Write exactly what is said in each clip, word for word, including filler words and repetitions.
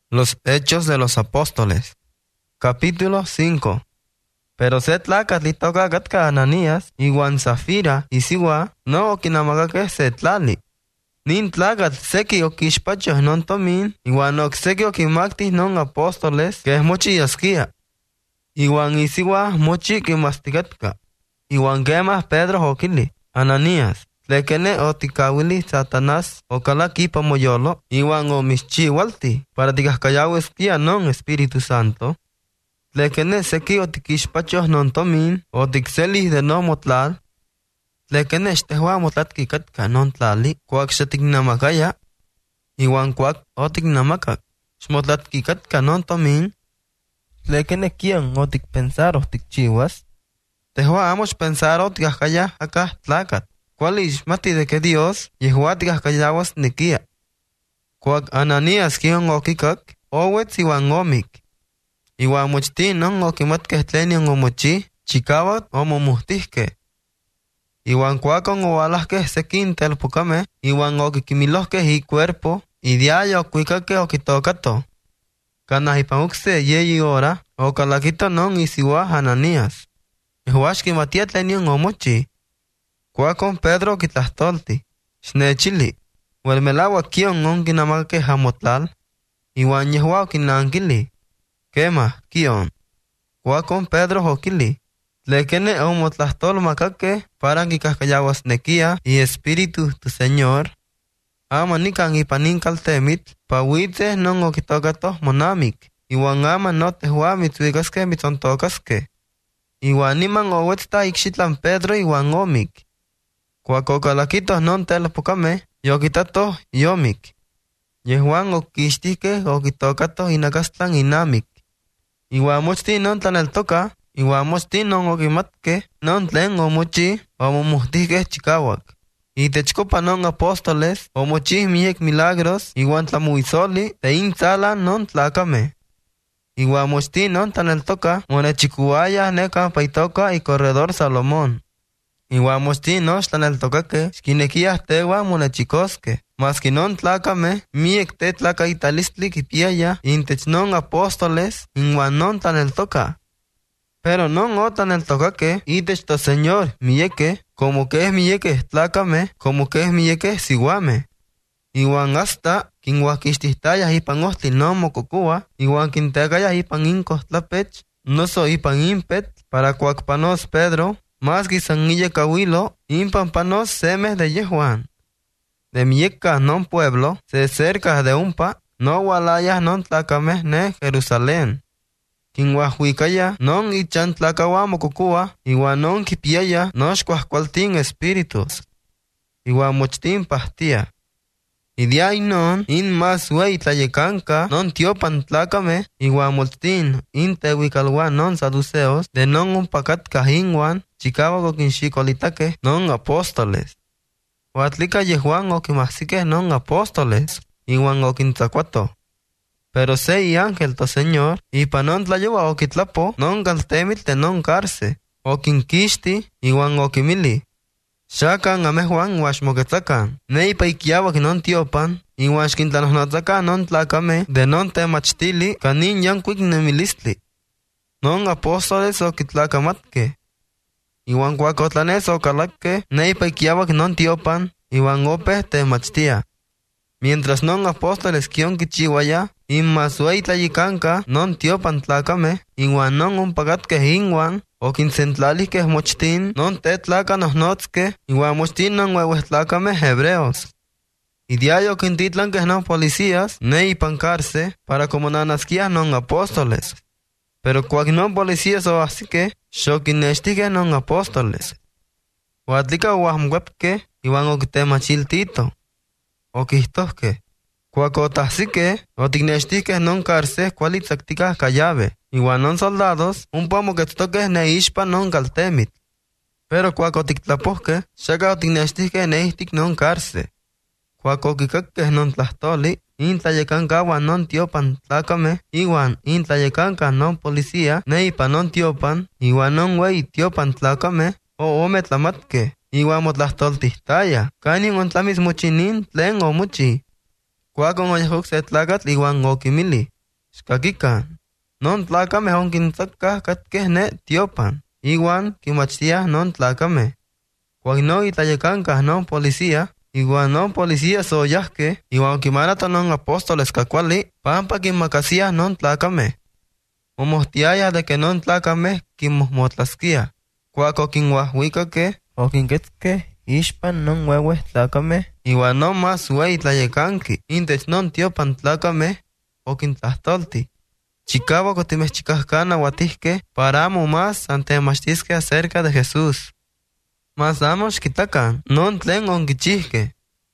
Los Hechos de los Apóstoles. Capítulo cinco. Pero se tlacat li tocacatka Ananías, iwan Zafira, isiwa, no okinamagake se tlali. Nin tlacat seki okixpacho non tomin, iwan okseki okimaktis non apóstoles, que es mochi yaskia. Iwan isiwa mochi kimastikatka. Iwan quemas Pedro okili, Ananías. Tlekene otikawili Satanás okalaki pamoyolo, iwan omischiwalti, para tikahkayaweskia non Espíritu Santo. Tlekene seki otikixpachos non tomin, otikselis de no motlal. Tlekene xtehua motlatkikatka non tlali, kuak xetiknamakaya, iwan kuak otiknamakak, xmotlatkikatka non tomin. Tlekene kian otikpensar otikchiwas. Tehua amos pensar otikahkaya akah tlakat. Cualis mati de que Dios yehuaticas callawas nequia. Cuac Ananías kion okikak, owetz iwan omik. Iwan mochtin non okimatkeh tlenion omochi, chikawat omomuhtihke. Iwan cuacon oalaskeh sekin telpukame, iwan okikimilohkeh i cuerpo, y diaya okuikake okitokato. Kanahipanukse yeyi ora, okalakito non isiwa Ananías. Yehuashki matia tlenion omochi. Cuacon Pedro kitlahtolti, xnechili, huelmelawa kion on kinamake jamotlal, iwan yehua okinankili, kema kion. Cuacon Pedro okili, tlekene omotlahtol makake para kikahkayawas nekia y espíritu tu Señor. Ama nikan ipanin kaltemit, pawite non okitokatos monamik, iwan ama no tehua mitzuikaske mitzontokaske. Iwan niman owetsta ikxitlan Pedro iwan omik. Cuacocalaquitos non telpocame, yokitato yomik. Yehuan okixtike okitokato inakastlan inamik. Iwan mochti non tlaneltoka, iwan mochti non okimatke, non tlen omochi, omomuhtike chikawak. Itechkopa non apóstoles, omochi miek milagros, iwan tlamuizoli, te intzala non tlakame. Iwan mochti non tlaneltoka, monechikuaya neka paitoka y corredor Salomón. Iwan mochti no xtlaneltokake, xkinekiah tewa monechikoske, mas kinon tlakame, miek te tlakaitalistli kipiaya intech non apóstoles, iwan non tlaneltoka. Pero non o tlaneltokake, itech to Señor mieke, como que es mieke tlakame, como que es mieke siwame. Iwan hasta kinwakixtihtayah ipan ohtli non mokokua, iwan kintekayah ipan inkos tlapech, no so ipan impet, para cuacpanos Pedro, más guisanguille kawilo, impan panos semes de Yehuan. De mieka non pueblo, se cerca de umpa, no walayas non tlacameh ne Jerusalén. Kinwahuicaya non ichan tlacawa mokokua, iwan non kipiaya nos cuascualtin espíritus. Iwan mochtin pahtia. Y de ahí non, in más wey tlayecanca, non tiopan tlacame, iwan mochtin, in tehuicalwa non saduceos, de non un pacat cahinwan, chicago kinxicolitaque, non apóstoles. Huatlika yehuan okimahsique non apóstoles, iwan okintzacuato. Pero se y ángel to Señor, y pa non tlayowa okitlapo, non galtemil te non carce, okinkixti, iwan okimili. Shakan amehuan washmoketzakan, ne ipaikiawa non tiopan, iwan xkintlanohnotzakan non tlacame, de non temachtili, kanin yankuik nemilistli. Non apóstoles okitlakamatke. Iwan cuacotlanes okalakke, ne ipaikiawak non tiopan, iwan ope temachtia. Mientras non apóstoles kion kichiwaya, inmasuei tlayikanka non tiopan tlakame, iwan non unpagatke inwan, okinsentlalihke mochtin, non te tlakanohnotske, iwan mochtin non huehuehtlakame hebreos. Y diario okintitlanke non policías, ne ipancarse, para como nanaskia non apóstoles. Pero cuac non policías o así que, xokinextike non apóstoles. Huatlika huahmwepke, iwan oktemachiltito. Okihtohke. Cuac otahsike, otiknextike non carse cualitzaktika callave. Iwan non soldados, un pomo que toque ne ishpa non galtemit. Pero cuac otiktlapohke, xaka otiknextike ne ihtik non carse. Cuac okikakke non tlahtoli, in tlayekankawan non tiopan tlakame, iwan in tlayekanka non policía, ne ipa non tiopan, iwan non wey tiopan tlakame, o ome tlamatke, iwan motlahtoltihtaya, kanin ontlamis mochinin tlen o mochi. Cuacon oyahuk se tlakatl iwan okimili, Xkakikan, non tlacame onkintzakah katkeh ne tiopan, iwan kimachtiah non tlacame. Cuac no itlayecancah non policía, igual non policía soyahque, igual quimarato non apóstoles cacuali, pampa quimacasiah non tlacame. Momohtiaya de que non tlacame quimosmotlasquia. Cuac oquinhuahuicaque, oquinquetzque, ixpan non huehueh tlacame, igual non más huey tlayecanqui, intech non tiopan tlacame, oquintlahtolti. Chicabo cotimechchicahcana huatisque, paramo más antemachtisque acerca de Jesús. Mas amos quitacan, non tlen onquichihque.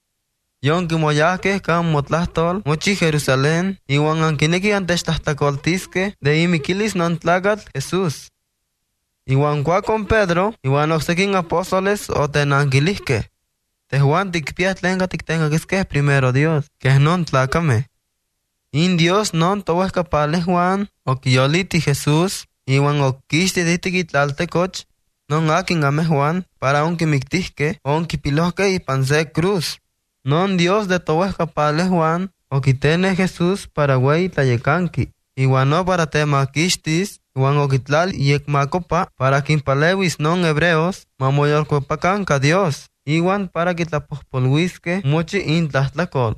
Yon quimoyahque can motlahtol, mochi Jerusalén, iwan anquineki antechtastacoltisque, de imiquilis non tlacat Jesús. Iwan cuacon Pedro, iwan oxequin apóstoles o tenanquilisque. Tehuan ticpias tlenca tictengaquisque primero Dios, que non tlacame. In Dios non tohuescapale Juan, oquiyoliti Jesús, iwan oquixti ditiquitlaltecoch, non akin ame Juan, para onquimictisque, onquipilosque y panse cruz. Non Dios de tohuescapale Juan, oquitene Jesús para güey tlayecanqui, iwan no para temaquistis, iwan oquitlal y ekmacopa, para quimpalewis non hebreos, mamoyolcopacanca Dios, iwan para quitlapospolhuisque mochi intlastlacol.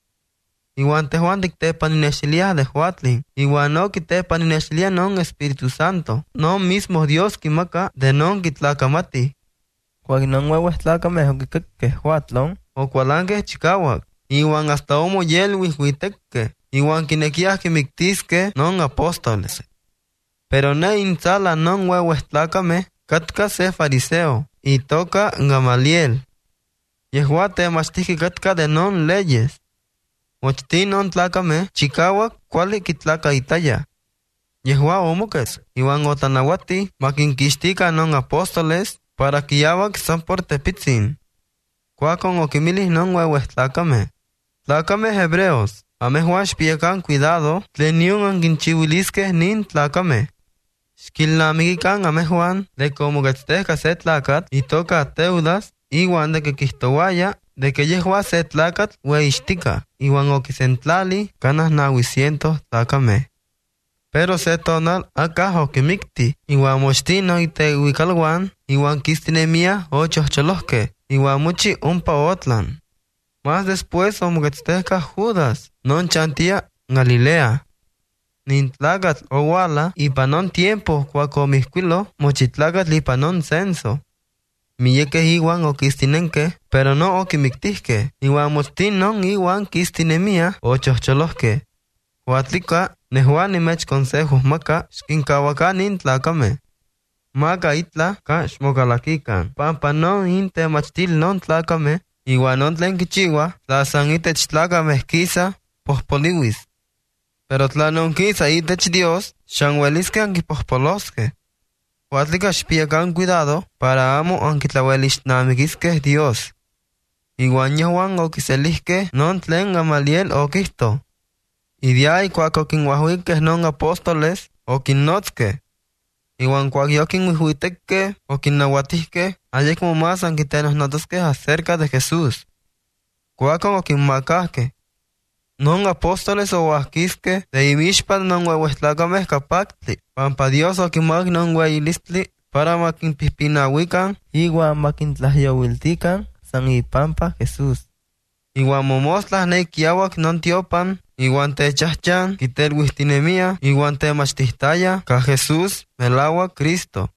Iwan tehuan tictepaninexiliah de Juatlin, iwan no quitepaninexiliah non Espíritu Santo, non mismo Dios quimaca de non quitlacamati. Cuac non huehues tlacameh oquiqueque Juatlon, o cualanque chicauac, iwan hasta homo yelhuis huiteque, iwan quinequiah quimictisque non apóstoles. Pero ne intzala non huehues tlacameh, catca se fariseo, y toca Gamaliel. Yehua temachtisque catca de non leyes. Mochtin non tlacame, chicauac cuali quitlacaitaya. Yehua omoques, iwan otanahuati, maquinquixtica non apóstoles, para quiyauac san por tepitzin. Cuacon oquimilis non huehues tlacame. Tlacame hebreos, amehuan xpiecan cuidado, tleniun anquinchihuilisque nin tlacame. Xquilnamiquican amehuan, de como quetzteca se tlacat, y toca teudas, iwan de que quistowaya, de que yehua se tlacat hueixtica, iwan oquisentlali canas nahuicientos tlacame. Pero se tonal acá oquimicti, iwan mochtin no itehuicalwan, iwan quistinemia ocho cholosque, iwan muchi umpa otlan. Más después omoquetzteca Judas, non chantia Galilea. Nin tlacat owala, y panon tiempo cuacomisquilo, mochitlacat li panon censo. Miyeque iwan oquistinenque, pero no oquimictisque, iwan mochtin non iwan quistinemia ocho cholosque. Huatlica, nehuan nimech consejos maca, xquincahuaca nin tlacame. Maca itla, ca xmocalaquican, pampa non inte machtil non tlacame, iwan non tlen quichiua, tlasan itech tlacame quisa, pospoliwis. Pero tla non quisa itech Dios, xanhuelisque anquipospolosque. Huatlica xpiecan cuidado, para amo anquitlahuelixnamiquisque Dios. Iwan yehuan oquiselisque non tlen Gamaliel oquisto. Y de ahí cuac oquinhuahuique non apóstoles, oquinnotzque. Iwan cuac yoquinhuihuiteque, oquinnahuatisque, ayec como más anquitenosnotosque acerca de Jesús. Cuacon oquinmacasque. Non apóstoles ohuasquisque, de imixpan non huehuestlacameh capactli, pampa Dios oquimac non hueyilistli, para maquinpihpinahuican, iwan maquintlahyowiltican, san ipampa Jesús. Iwan momostlas ne kiauac non tiopan, iwan techahchan, quitelhuistinemia, iwan temachtihtaya, ca Jesús, melauac Cristo.